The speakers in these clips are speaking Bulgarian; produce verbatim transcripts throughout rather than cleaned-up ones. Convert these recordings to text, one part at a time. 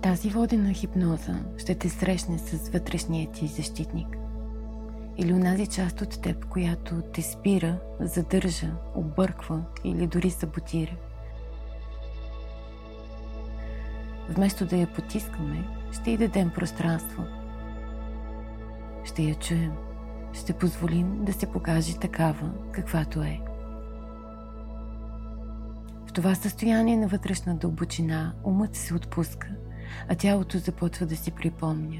Тази водена хипноза ще те срещне с вътрешния ти защитник. Или онази част от теб, която те спира, задържа, обърква или дори саботира. Вместо да я потискаме, ще й дадем пространство. Ще я чуем. Ще позволим да се покаже такава, каквато е. В това състояние на вътрешна дълбочина умът се отпуска, а тялото започва да си припомня.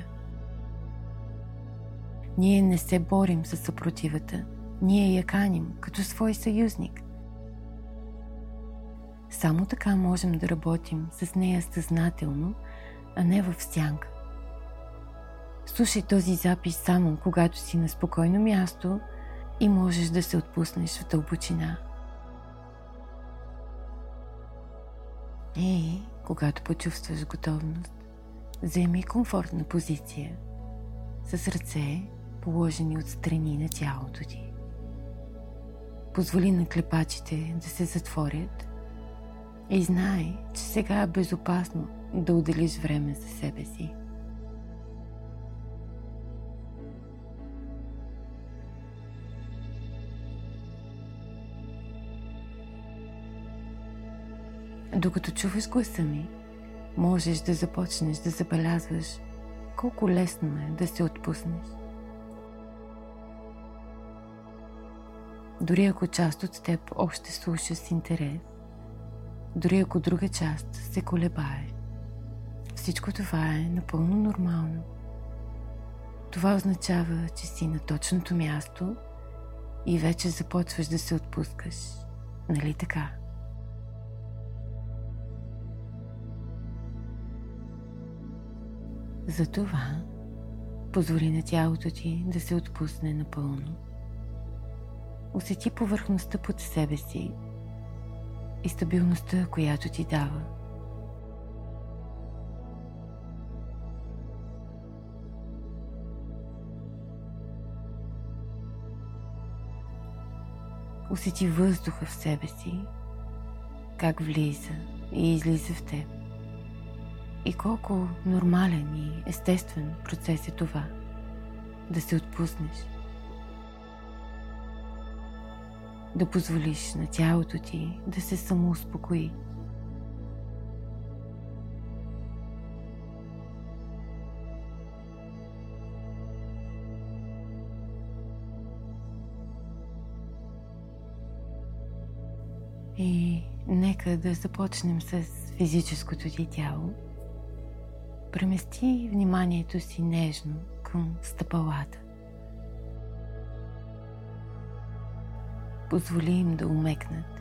Ние не се борим с съпротивата, ние я каним като свой съюзник. Само така можем да работим с нея съзнателно, а не в сянка. Слушай този запис само когато си на спокойно място и можеш да се отпуснеш в дълбочина. И когато почувстваш готовност, заеми комфортна позиция с ръце положени отстрани на тялото ти. Позволи на клепачите да се затворят и знай, че сега е безопасно да отделиш време за себе си. Докато чуваш гласа ми, можеш да започнеш да забелязваш колко лесно е да се отпуснеш. Дори ако част от теб още слуша с интерес, дори ако друга част се колебае, всичко това е напълно нормално. Това означава, че си на точното място и вече започваш да се отпускаш. Нали така? Затова позволи на тялото ти да се отпусне напълно. Усети повърхността под себе си и стабилността, която ти дава. Усети въздуха в себе си, как влиза и излиза в теб. И колко нормален и естествен процес е това да се отпуснеш. Да позволиш на тялото ти да се самоуспокои. И нека да започнем с физическото ти тяло. Премести вниманието си нежно към стъпалата. Позволи им да умекнат.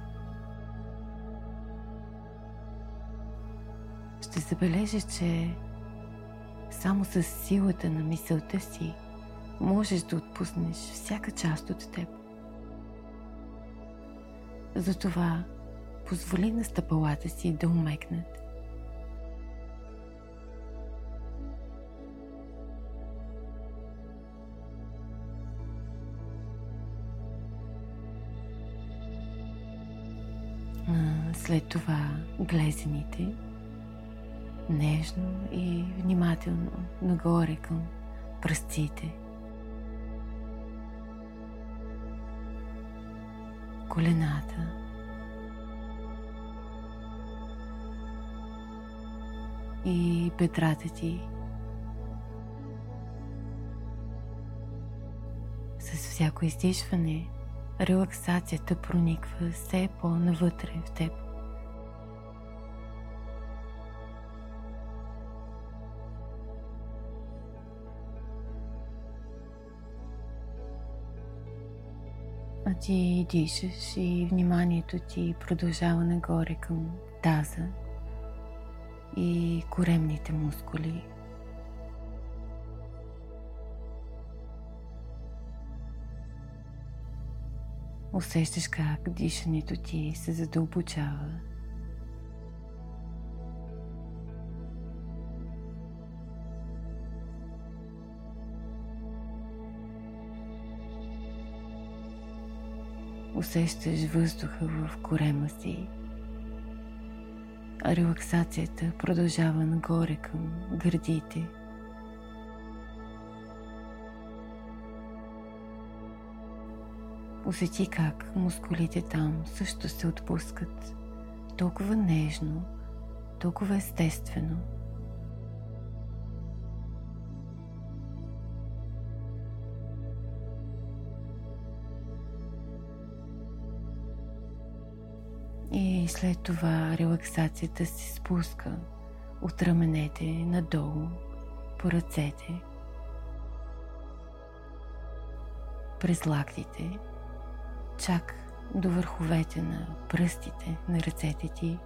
Ще забележиш, че само с силата на мисълта си можеш да отпуснеш всяка част от теб. Затова позволи на стъпалата си да умекнат. След това глезените, нежно и внимателно нагоре към пръстците, колената, и бедрата ти. С всяко издишване релаксацията прониква все по-навътре в теб. А ти дишаш и вниманието ти продължава нагоре към таза и коремните мускули. Усещаш как дишането ти се задълбочава. Усещаш въздуха в корема си, релаксацията продължава нагоре към гърдите. Усети как мускулите там също се отпускат толкова нежно, толкова естествено. И след това релаксацията се спуска от раменете надолу по ръцете, през лактите, чак до върховете на пръстите на ръцете ти.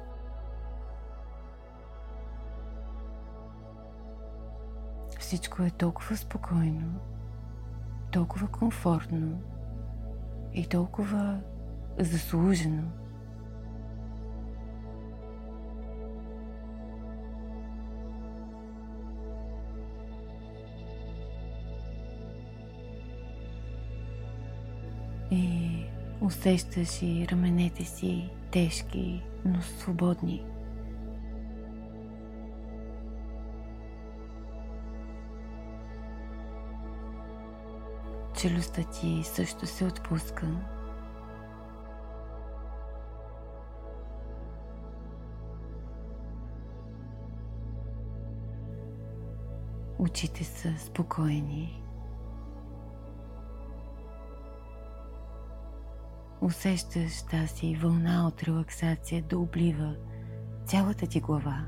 Всичко е толкова спокойно, толкова комфортно и толкова заслужено. И усещаш и раменете си тежки, но свободни. Челюстта ти също се отпуска. Очите са спокойни. Усещаш тази вълна от релаксация да облива цялата ти глава.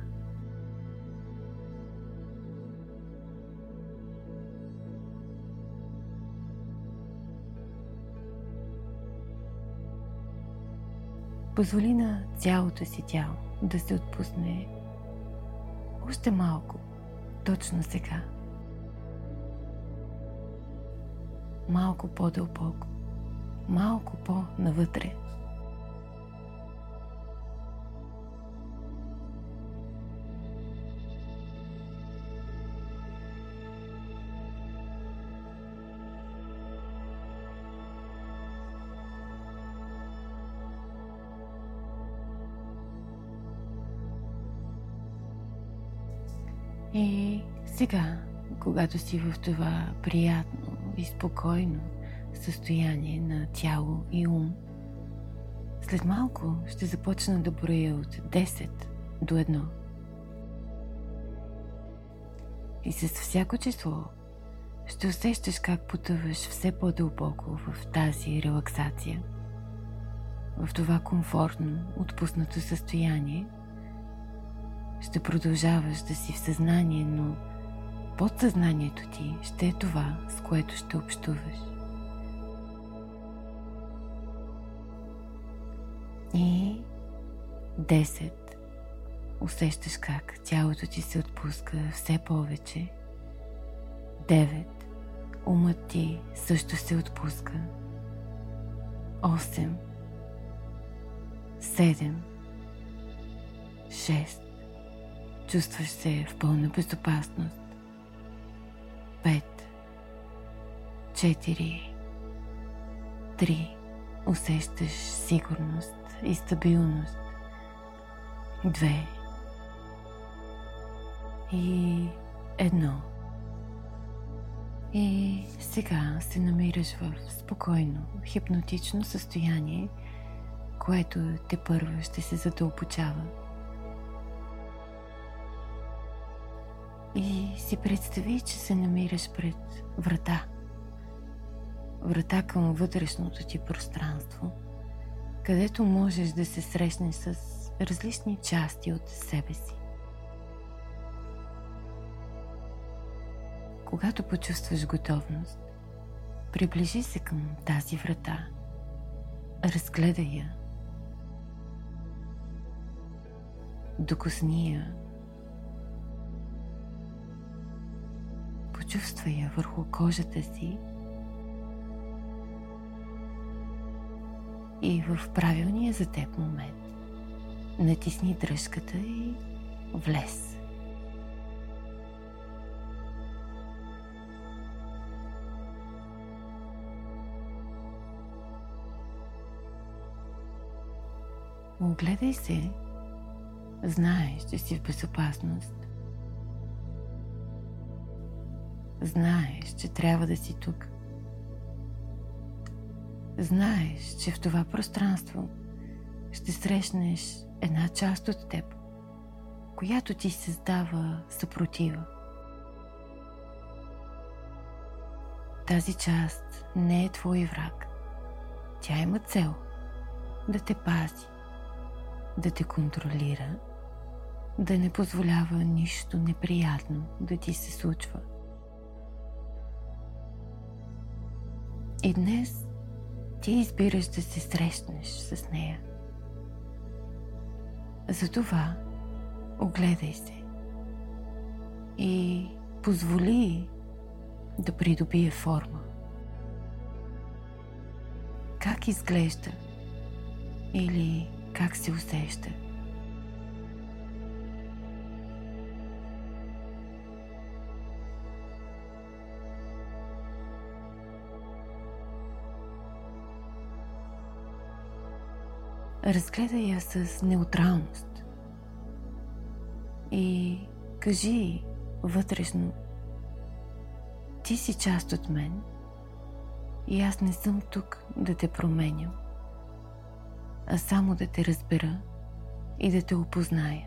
Позволи на цялото си тяло да се отпусне още малко, точно сега. Малко по-дълбоко. Малко по-навътре. И сега, когато си в това приятно и спокойно състояние на тяло и ум, след малко ще започна да броя от десет до едно. И с всяко число ще усещаш как потъваш все по-дълбоко в тази релаксация, в това комфортно, отпуснато състояние. Ще продължаваш да си в съзнание, но подсъзнанието ти ще е това, с което ще общуваш. И десет. Усещаш как тялото ти се отпуска все повече. девет. Умът ти също се отпуска. осем. седем. шест. Чувстваш се в пълна безопасност. пет. четири. три. Усещаш сигурност и стабилност. две. И едно. И сега се намираш в спокойно, хипнотично състояние, което тепърва ще се задълбочава. И си представи, че се намираш пред врата. Врата към вътрешното ти пространство, където можеш да се срещнеш с различни части от себе си. Когато почувстваш готовност, приближи се към тази врата, разгледай я, докосни я, почувствай я върху кожата си и в правилния за теб момент натисни дръжката и влез. Огледай се Знаеш, че си в безопасност. Знаеш, че трябва да си тук. Знаеш, че в това пространство ще срещнеш една част от теб, която ти създава съпротива. Тази част не е твой враг. Тя има цел да те пази, да те контролира, да не позволява нищо неприятно да ти се случва. И днес ти избираш да се срещнеш с нея. Затова огледай се и позволи да придобие форма. Как изглежда или как се усеща? Разгледай я с неутралност и кажи вътрешно: ти си част от мен и аз не съм тук да те променям, а само да те разбера и да те опозная.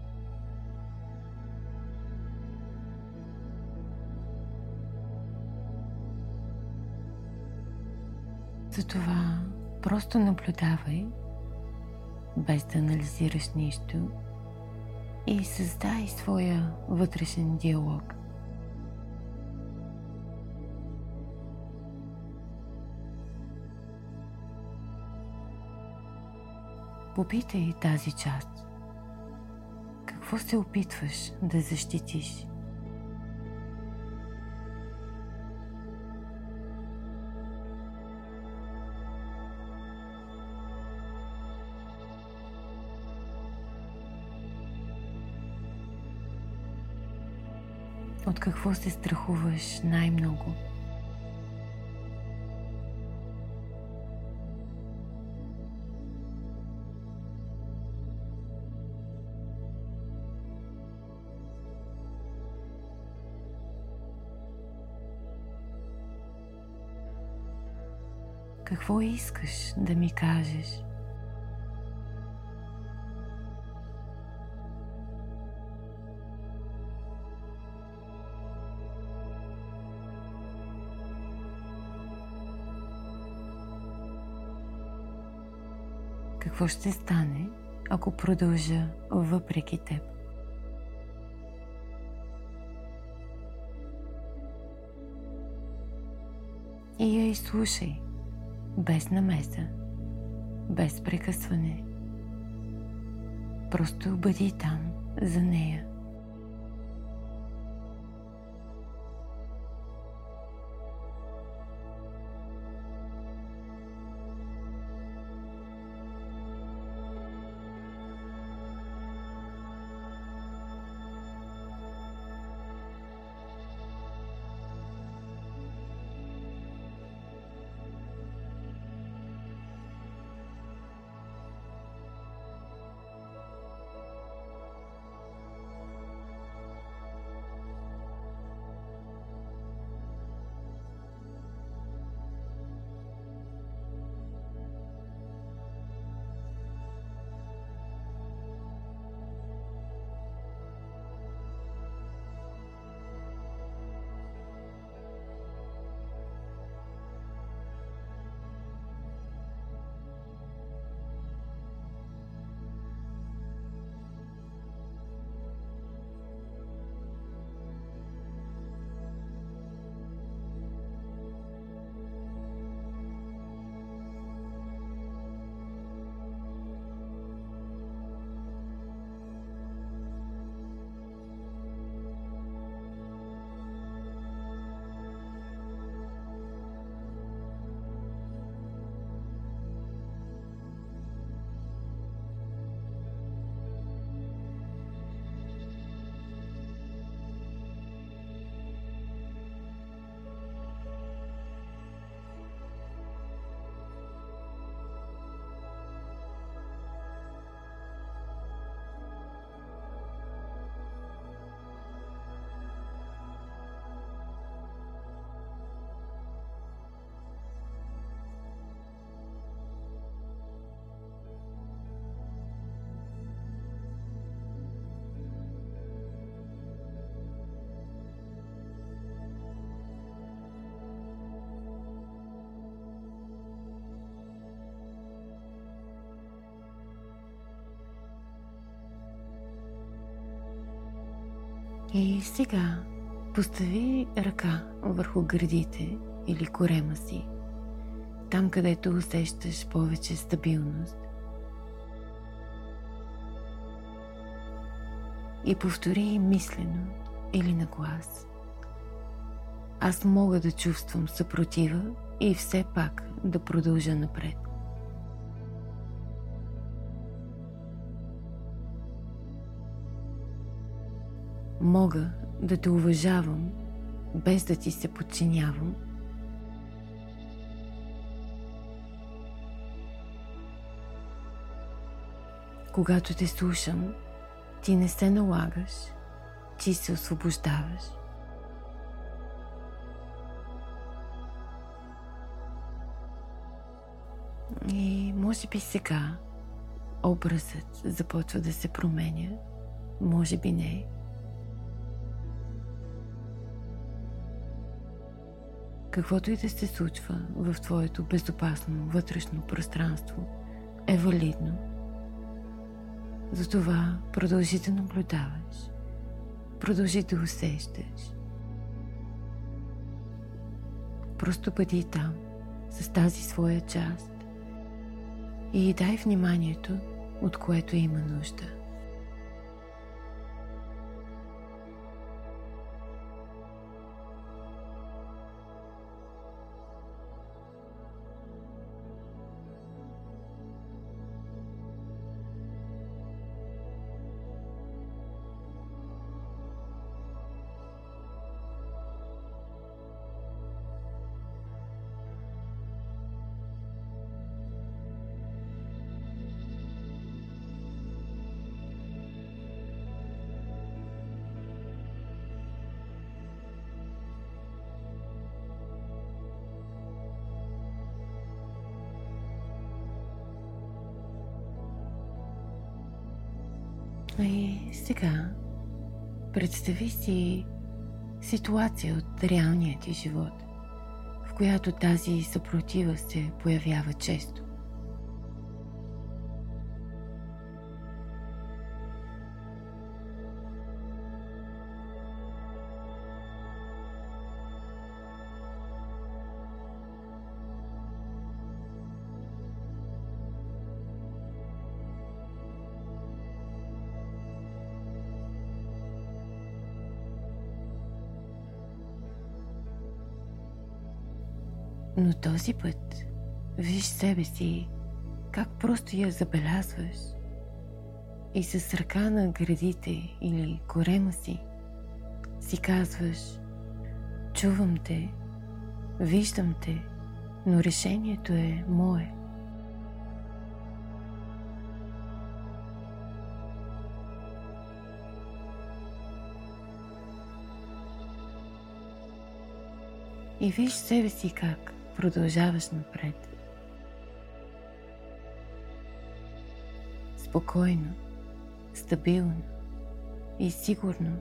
Затова просто наблюдавай, без да анализираш нищо, и създай своя вътрешен диалог. Попитай тази част: какво се опитваш да защитиш? От какво се страхуваш най-много? Какво искаш да ми кажеш? Какво ще стане, ако продължа въпреки теб? И я изслушай, без намеса, без прекъсване. Просто бъди там за нея. И сега постави ръка върху гърдите или корема си, там където усещаш повече стабилност. И повтори мислено или на глас: аз мога да чувствам съпротива и все пак да продължа напред. Мога да те уважавам, без да ти се подчинявам. Когато те слушам, ти не се налагаш, ти се освобождаваш. И може би сега образът започва да се променя, може би не. Каквото и да се случва в твоето безопасно вътрешно пространство е валидно. Затова продължи да наблюдаваш, продължи да усещаш. Просто бъди там, с тази своя част и дай вниманието, от което има нужда. И сега представи си ситуация от реалния ти живот, в която тази съпротива се появява често. Но този път виж себе си как просто я забелязваш и с ръка на гърдите или корема си си казваш: чувам те, виждам те, но решението е мое. И виж себе си как продължаваш напред. Спокойно, стабилно и сигурно.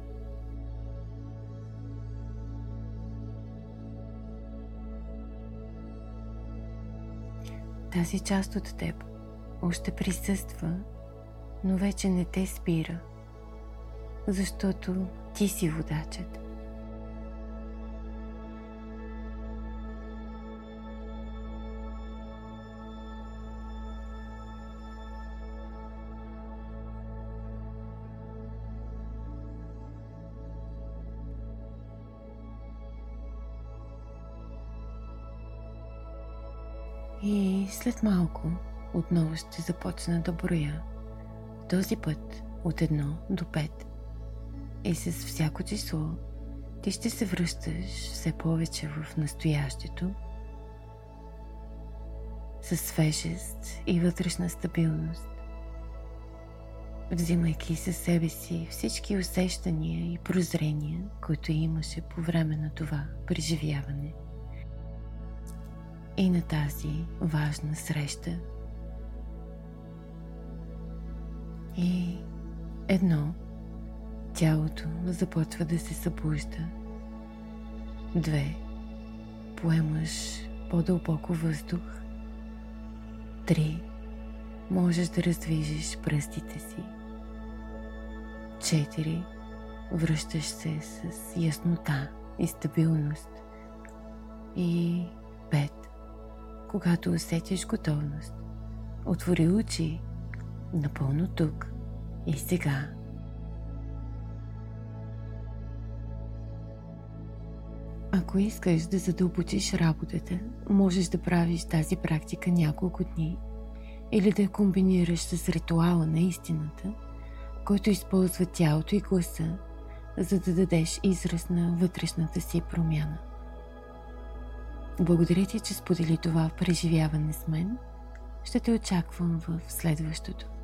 Тази част от теб още присъства, но вече не те спира, защото ти си водачът. И след малко отново ще започна да броя, този път от едно до пет. И с всяко число ти ще се връщаш все повече в настоящето, със свежест и вътрешна стабилност, взимайки със себе си всички усещания и прозрения, които имаше по време на това преживяване и на тази важна среща. И едно, тялото започва да се събужда. Две, поемаш по-дълбоко въздух. Три, можеш да раздвижиш пръстите си. Четири, Връщаш се с яснота и стабилност. И пет. Когато усетиш готовност, отвори очи напълно тук и сега. Ако искаш да задълбочиш работата, можеш да правиш тази практика няколко дни или да я комбинираш с ритуала на истината, който използва тялото и гласа, за да дадеш израз на вътрешната си промяна. Благодаря ти, че сподели това преживяване с мен. Ще те очаквам в следващото.